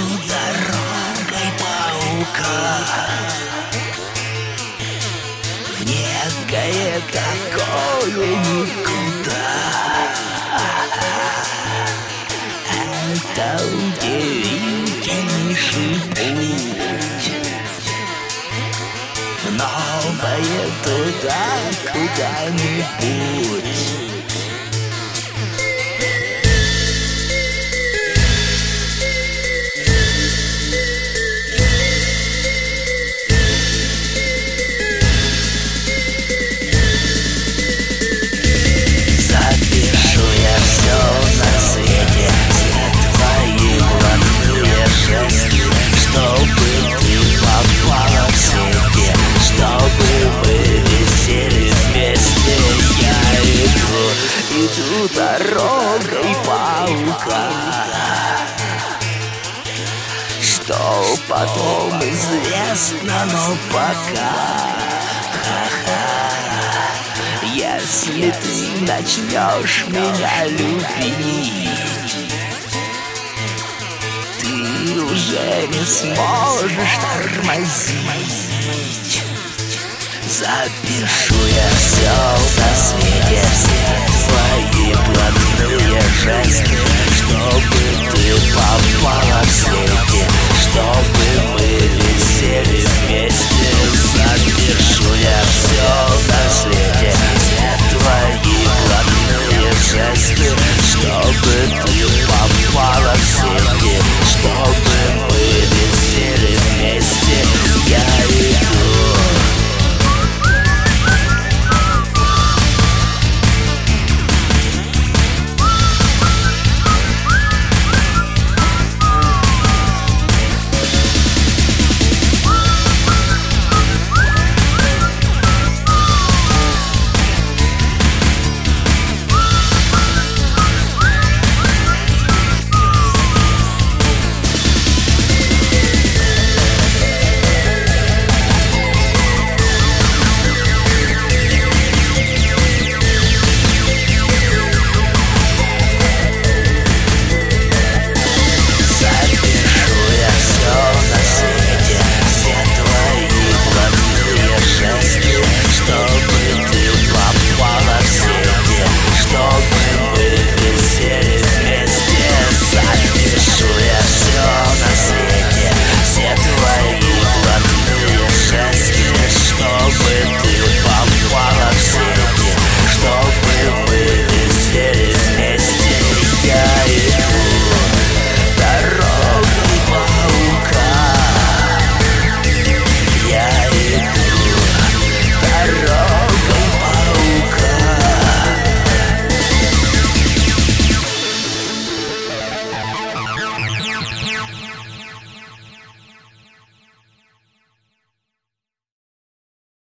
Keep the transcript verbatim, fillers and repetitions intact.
дорогой паука в некое такое никуда. Это удивительнейший путь в новое туда куда-нибудь. Иду дорогой паука, что потом известно, но пока. Ха-ха. Если ты начнешь меня любить, ты уже не сможешь тормозить. Запишу я все на свете, все твои блатные жесты, чтобы ты попала в сеть.